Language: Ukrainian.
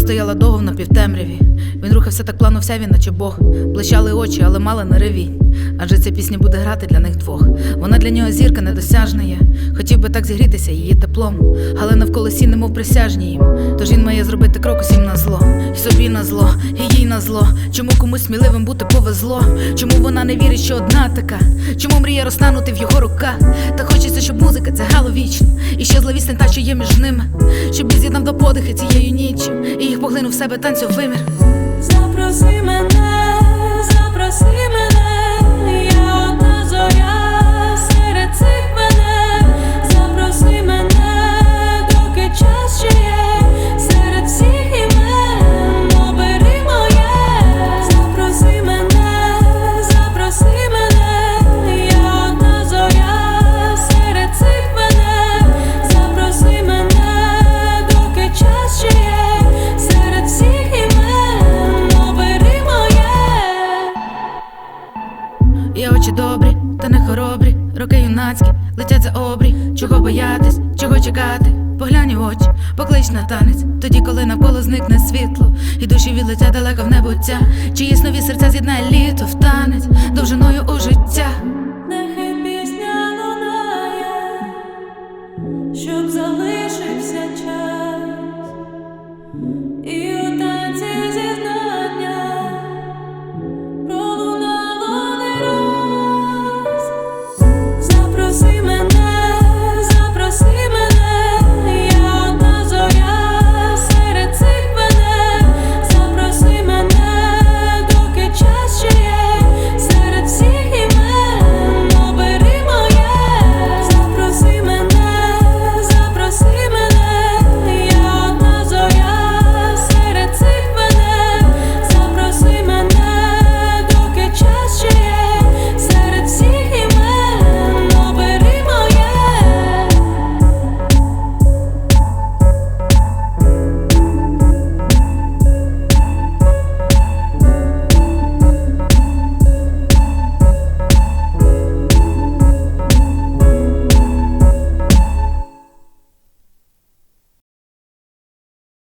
стояла довго в напівтемряві. Він рухався так плавно, вся він наче Бог. Блищали очі, але мала не ревінь. Адже ця пісня буде грати для них двох. Вона для нього зірка недосяжна є. Хотів би так зігрітися її теплом, але навколо сі немов присяжні їм. Тож він має зробити крок усім на зло. І собі на зло, і їй на зло. Чому комусь сміливим бути повезло? Чому вона не вірить, що одна така? Чому мріє розтанути в його руках? Та хочеться, щоб музика це грало вічно. І ще зловісне та, що є між ними. Щоб він з'єднав до подихи цією ніччю і їх поглинув в себе танцю вимір. Запроси мене, запроси мене, я одна зоря серед цих мене. Запроси мене, доки час ще є, серед всіх імен обери моє. Запроси мене, я одна зоря серед цих мене. Запроси мене, доки час ще є, серед всіх імен обери моє. Є очі добрі, та не хоробрі, роки юнацькі, летять за обрій. Чого боятись, чого чекати? Поглянь у очі, поклич на танець. Тоді, коли навколо зникне світло, і душі відлетять далеко в небуття. Чиїсь нові серця з'єднає літо в танець довжиною у життя. Нехай пісня лунає, щоб залишився час.